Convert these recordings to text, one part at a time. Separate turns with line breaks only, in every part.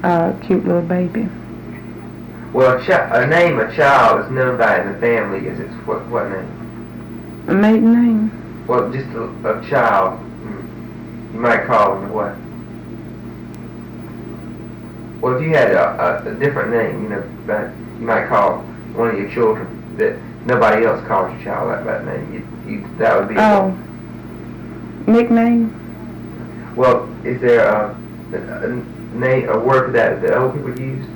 cute little baby.
Well, a name a child is known by in the family is its what name?
A maiden name?
Well, just a child. You might call them what? Well, if you had a different name, that you might call one of your children that nobody else calls your child that name. That would be.
Oh. Nickname?
Well, is there a name, a word for that old people use?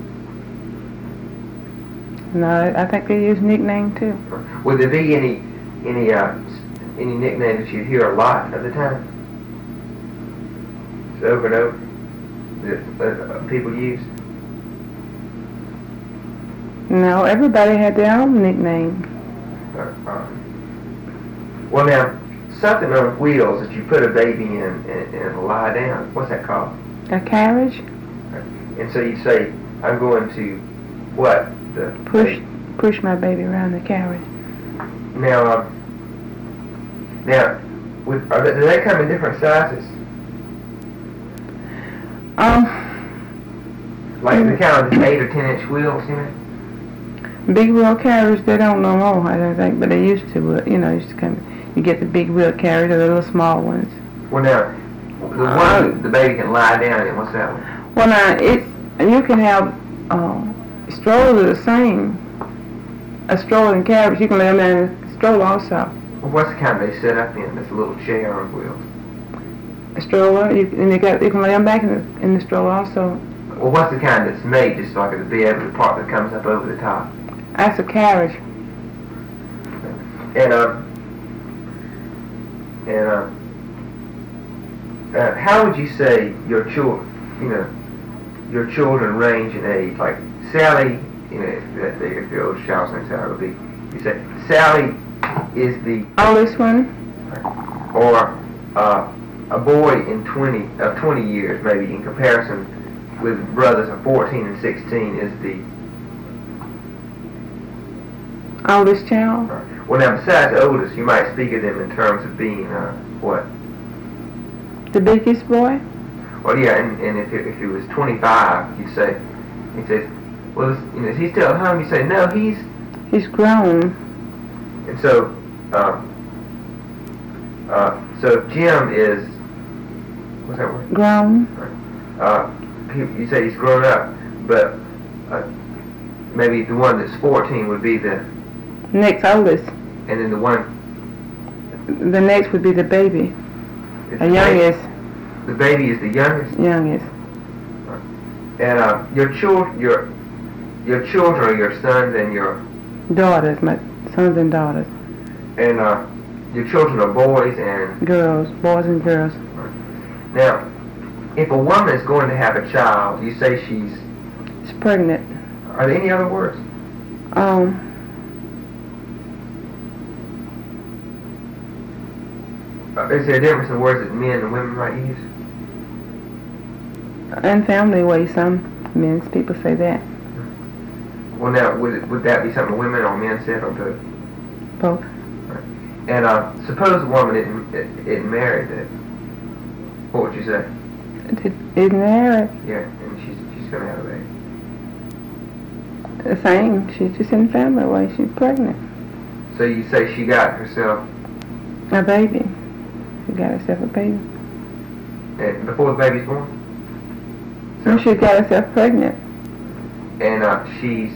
No, I think they use nickname too.
Would there be any nickname that you hear a lot of the time? It's over and over that people use?
No, everybody had their own nickname.
Well, now, something on wheels that you put a baby in and it'll lie down. What's that called?
A carriage?
And so you say, I'm going to what?
Push my baby around the carriage.
Now, do they come in different sizes? Like the kind of 8 or 10 inch wheels,
Big wheel carriage, they don't no more, I don't think, but they used to. But used to come. You get the big wheel carriage or the little small ones.
Well, now, the one the baby can lie down in. What's that one?
Well, now you can have strollers are the same. A stroller and carriage, you can lay them down in a stroller also.
Well, what's the kind they set up in? This little chair on wheels.
A stroller, you can lay them back in the stroller also.
Well, what's the kind that's made just like to be able to part that comes up over the top?
That's a carriage.
And how would you say your children range in age? Like Sally, if your oldest child's name Sally would be, you say Sally is the
oldest one,
or a boy in 20 years maybe in comparison with brothers of 14 and 16 is the
oldest child.
Well, now besides the oldest, you might speak of them in terms of being what?
The biggest boy.
Well, yeah, and if he was 25, he says, well, is he still at home? You say, no,
he's grown.
And so, so Jim is, what's that word?
Grown.
You say he's grown up, but maybe the one that's 14 would be the
next oldest.
And then
the next would be the baby. The youngest.
The baby is the youngest?
Youngest.
And your children are your sons and your
daughters, my sons and daughters.
And your children are boys and
girls, boys and girls.
Now, if a woman is going to have a child, you say she's
pregnant.
Are there any other words? Is there a difference in words that men and women might use?
In family way, some men's people say that.
Well, now, would that be something women or men said, or both?
Both.
Right. And suppose a woman isn't married, what would you say?
Isn't married?
Yeah, and she's going to have a baby.
The same. She's just in family way. She's pregnant.
So you say she got herself
a baby. She got herself a baby.
And before the baby's born?
So she got herself pregnant.
And she's...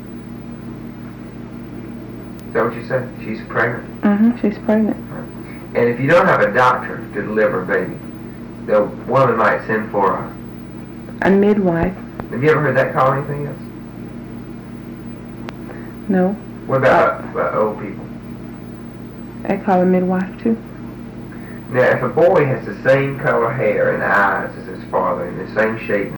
Is that what you said? She's pregnant?
Mm-hmm, she's pregnant.
Right. And if you don't have a doctor to deliver a baby, the woman might send for
a midwife.
Have you ever heard that called anything else?
No.
What about old people?
They call a midwife too.
Now, if a boy has the same color hair and eyes as his father and the same shape